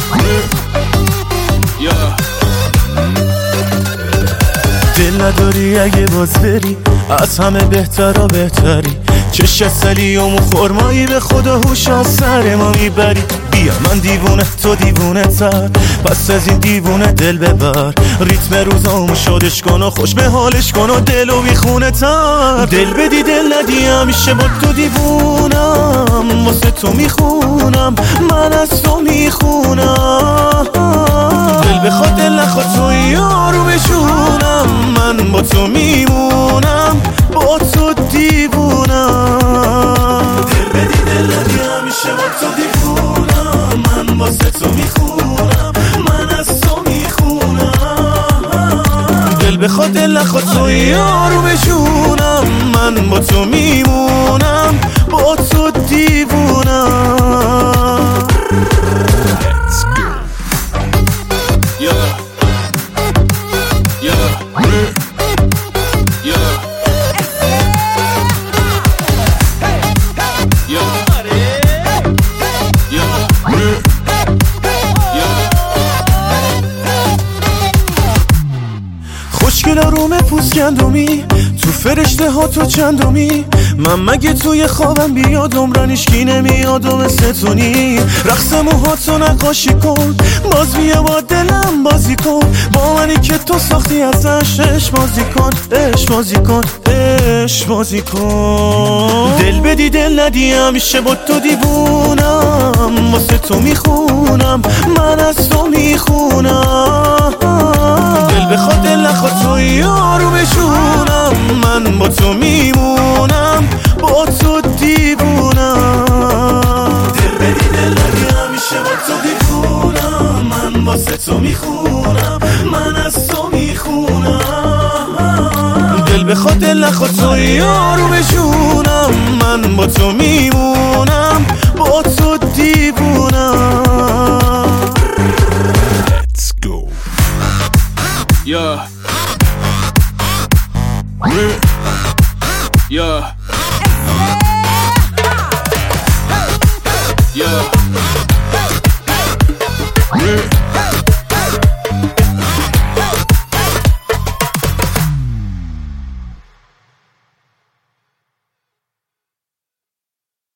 دل نداری اگه باز بری، از همه بهتر و بهتری. چشت سلی و مو خورمایی، به خدا هوش از سر ما میبری. بیا من دیوونه تو دیوونه تر، پس از این دیوونه دل ببر. ریتم روزامو شادش کن و خوش به حالش کن و دلو بیخونه تر. دل بدی دل ندی، همیشه با تو دیوونم. واسه تو میخونم، من از تو میخونم. دل بخواد دل نخواد تو یارو بشونم. من با تو میمونم، با تو دیوونم. دل بدی دل ندی، همیشه با تو دیوونم. من واسه تو میخونم، من از تو میخونم. دل بخواد دل نخواد تو یارو بشونم. من با تو میمونم، با تو دیوونم. خوشگل روم پوست گندمی، تو فرشته ها تو چندمی. من مگه توی خوابم بیاد عمرن اشکی نمیاد و مثل تو نی. رقص موهاتو نقاشی کن، باز بیا با دلم بازی کن. با منی که تو ساختی ازش، عشق بازی کن، عشق بازی کن، عشق بازی کن. دل بدی دل ندی، همیشه با تو دیوونم. واسه تو میخونم، من از تو میخونم. دل بخواد دل نخواد تو یارو بشونم. من با تو میمونم، با تو دیوونم. دل بدی دل ندی، همیشه با تو دیوونم. من واسه تو میخونم، من از تو میخونم. دل بخواد دل نخواد تو یارو بشونم. من با تو میمونم، با تو دیوونم. Let's go. Yeah. Yeah. Yeah.